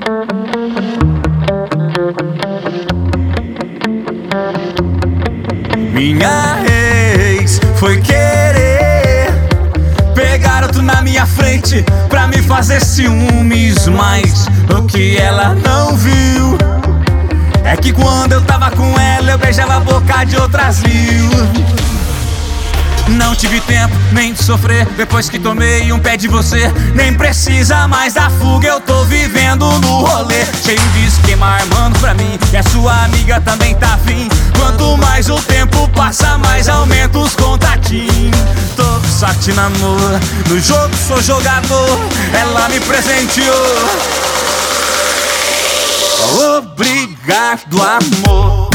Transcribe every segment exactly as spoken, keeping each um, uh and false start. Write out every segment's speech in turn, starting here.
Minha ex foi querer pegar outro na minha frente pra me fazer ciúmes, mas o que ela não viu é que quando eu tava com ela eu beijava a boca de outras mil. Não tive tempo nem de sofrer depois que tomei um pé de você. Nem precisa mais da fuga, eu tô vivendo no rolê. Cheio de esquema armando pra mim e a sua amiga também tá afim. Quanto mais o tempo passa, mais aumenta os contatinhos. Tô com sorte no amor, no jogo sou jogador. Ela me presenteou. Obrigado, amor.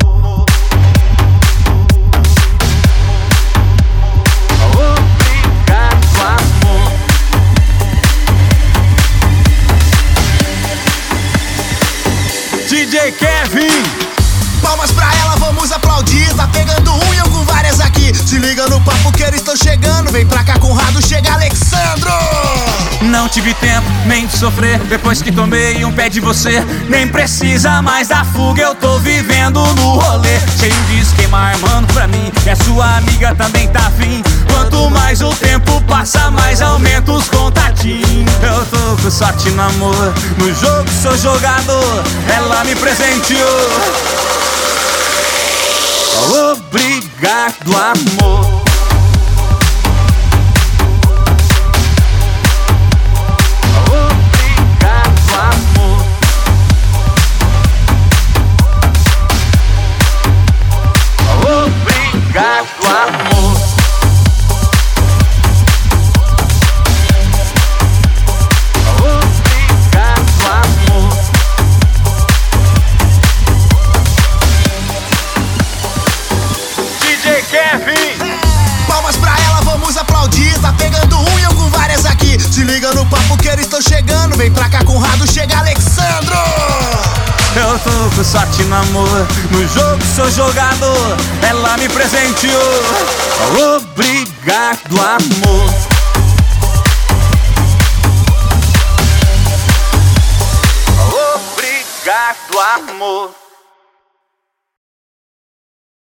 D J Kevin, palmas pra ela, vamos aplaudir. Tá pegando um e eu com várias aqui. Se liga no papo que eles estão chegando. Vem pra cá, Conrado, chega Alexandro. Não tive tempo nem de sofrer depois que tomei um pé de você. Nem precisa mais da fuga, eu tô vivendo no rolê. Cheio de esquema armando pra mim e a sua amiga também tá afim. Quanto mais o tempo passa, mais aumenta os contatinhos. Eu tô com sorte no amor, no jogo sou jogador. Ela me presenteou. Obrigado, amor. Obrigado, amor. Obrigado, amor. D J Kevin, palmas pra ela, vamos aplaudir. Tá pegando um e eu com várias aqui. Se liga no papo que eles estão chegando. Vem pra cá, Conrado, chega Alexandro. Eu tô com sorte no amor, no jogo sou jogador. Ela me presenteou. Obrigado, amor.